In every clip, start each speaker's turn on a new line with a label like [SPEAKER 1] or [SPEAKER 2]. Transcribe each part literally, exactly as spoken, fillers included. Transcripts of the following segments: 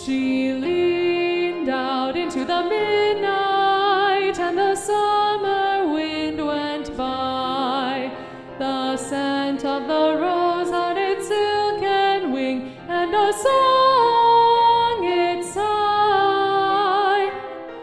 [SPEAKER 1] She leaned out into the midnight, and the summer wind went by. The scent of the rose on its silken wing, and a song it sighed.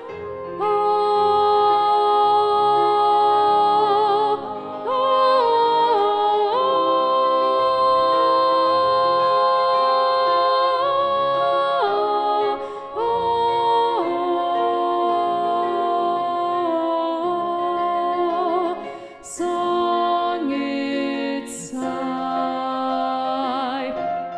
[SPEAKER 1] Song it sighed.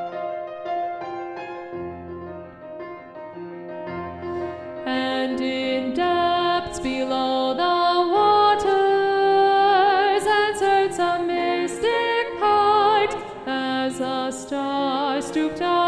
[SPEAKER 1] And in depths below the waters answered some mystic height, as a star stooped